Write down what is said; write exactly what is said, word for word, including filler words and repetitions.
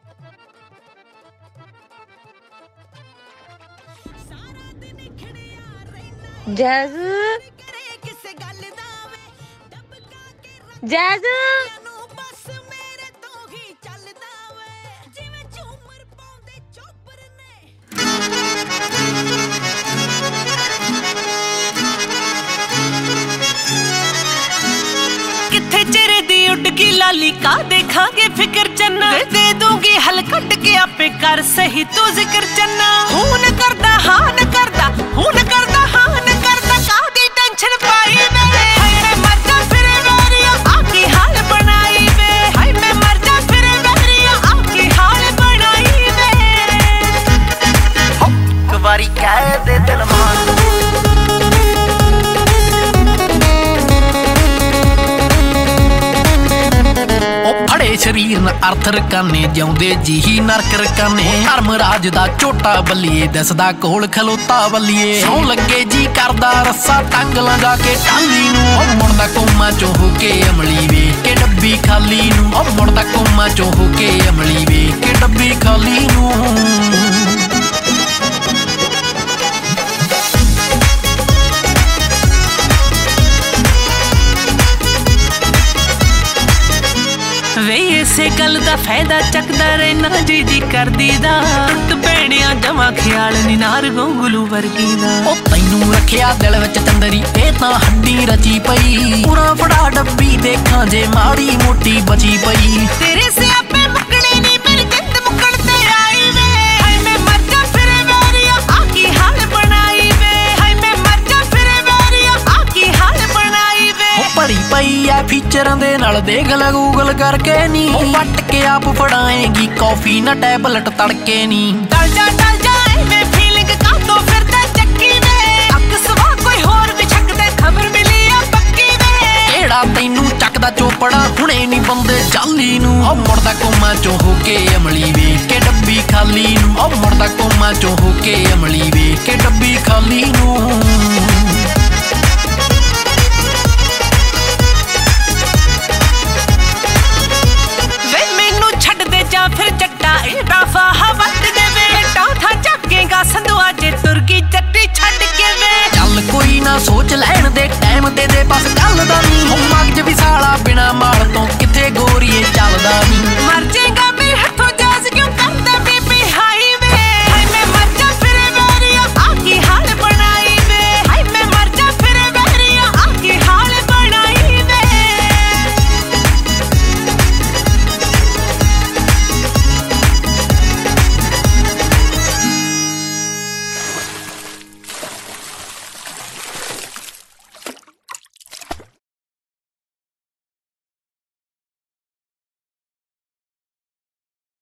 jazz jazz किथे चेहरे दी उड़की लाली का देखांगे फिक्र चन्ना दे दूंगी हल कट के आपे कर सही तू जिक्र चन्ना हूं न करदा हां न करदा हूं न करदा हां न करदा कादी टेंशन पाई वे हाय मैं मर जा फिर वेरिया आकी हाल बनाई वे हाय मैं मर जा फिर वेरिया आकी हाल बनाई वे एक बारी कह दे दिल मान शरीर न अर्थ रकाने जिउंदे जी नरक रकाने धर्म राज दा झोटा बल्लीए दसदा कोल खलोता बल्लीए सौ लगे जी करदा रस्सा टंग लगा के टाली नूं मुड़दा कोमा चों हो के अमली वे के डब्बी खाली नूं मुड़दा कोमा चों हो के अमली वे के डब्बी खाली नूं वे इसे गल दा फायदा चकदा रहना जी जी कर दीदा टुट पैणिया जमा ख्याल नी नार गोंगलू वर्गी दा ओ तैनू रखिया दिल विच तंदरी ए तां हड्डी रची पई पूरा फड़ा डब्बी देखा जे माड़ी मोटी बची पई तेरे से आपे मुकणे नी मेरी जिंद मुकण ते आई वे हाय मैं मर जा फिर वेरिया आकी हाल बनाई वे हाय मैं मर जा फिर वेरिया आकी हाल बनाई वे ओ पड़ी पई आ फीचरां दे नाल देख ले गूगल करके नी पट के आप फड़ाएगी कॉफी ना टैबलेट तड़के नी डल जा डल जा मैं फीलिंग का तो फिर ते चक्की में अक सवा कोई होर भी छक दे खबर मिली आ पक्की में केड़ा तैनू चकदा चोपड़ा हुणे नी बंदे चाली नू ओ मुड़दा कोमा चों हो के अमली वे के डब्बी खाली नू ओ मुड़दा कोमा चों हो के अमली वे के डब्बी खाली नू फिर जट्टा एड़ा फाहा वट देवे एड़ा था जागेगा संधुआ जे तुरगी जट्टी छड़ के वे चल कोई ना सोच लैण दे टाइम दे दे बस गल दा नी मगज भी साला बिना माल तो किथे गोरीए चलदा नी मर जे